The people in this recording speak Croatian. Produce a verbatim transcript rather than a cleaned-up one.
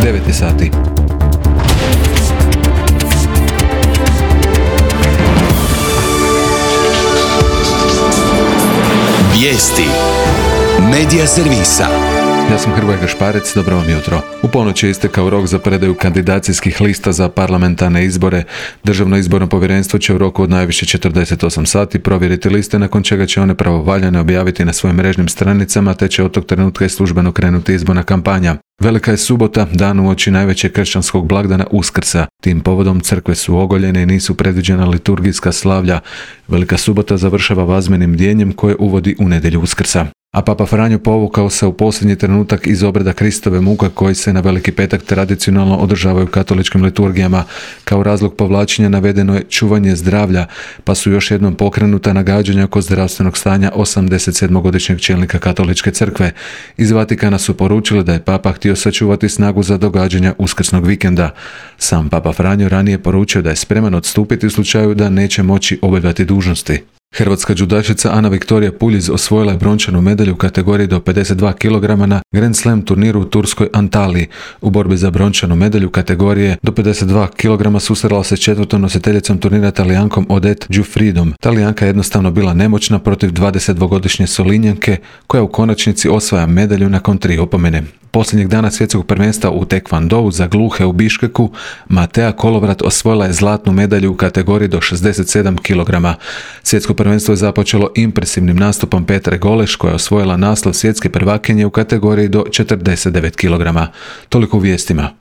devet je sati. Vijesti Medija servisa. Ja sam Hrvoje Gašparec, dobro vam jutro. U ponoć je istekao rok za predaju kandidacijskih lista za parlamentarne izbore. Državno izborno povjerenstvo će u roku od najviše četrdeset osam sati provjeriti liste, nakon čega će one pravovaljane objaviti na svojim mrežnim stranicama, te će od tog trenutka i službeno krenuti izborna kampanja. Velika je subota, dan uoči najvećeg kršćanskog blagdana Uskrsa. Tim povodom crkve su ogoljene i nisu predviđena liturgijska slavlja. Velika subota završava vazmenim bdjenjem koje uvodi u nedjelju Uskrsa. A Papa Franjo povukao se u posljednji trenutak iz obreda Kristove muke koji se na Veliki petak tradicionalno održavaju u katoličkim liturgijama. Kao razlog povlačenja navedeno je čuvanje zdravlja, pa su još jednom pokrenuta nagađanja oko zdravstvenog stanja osamdesetsedmogodišnjeg čelnika katoličke crkve. Iz Vatikana su poručili da je Papa htio sačuvati snagu za događanja uskrsnog vikenda. Sam Papa Franjo ranije poručio da je spreman odstupiti u slučaju da neće moći obavljati dužnosti. Hrvatska džudašica Ana Viktorija Puljiz osvojila je brončanu medalju u kategoriji do pedeset dva kilograma na Grand Slam turniru u turskoj Antaliji. U borbi za brončanu medalju kategorije do pedeset dva kilograma susrela se s četvrtom nositeljicom turnira Talijankom Odette Giuffridom. Talijanka je jednostavno bila nemoćna protiv dvadesetdvogodišnje Solinjanke, koja u konačnici osvaja medalju nakon tri opomene. Posljednjeg dana svjetskog prvenstva u tekvandou za gluhe u Biškeku, Matea Kolovrat osvojila je zlatnu medalju u kategoriji do šezdeset sedam kilograma. Svjetsko prvenstvo je započelo impresivnim nastupom Petre Goleš, koja je osvojila naslov svjetske prvakinje u kategoriji do četrdeset devet kilograma. Toliko u vijestima.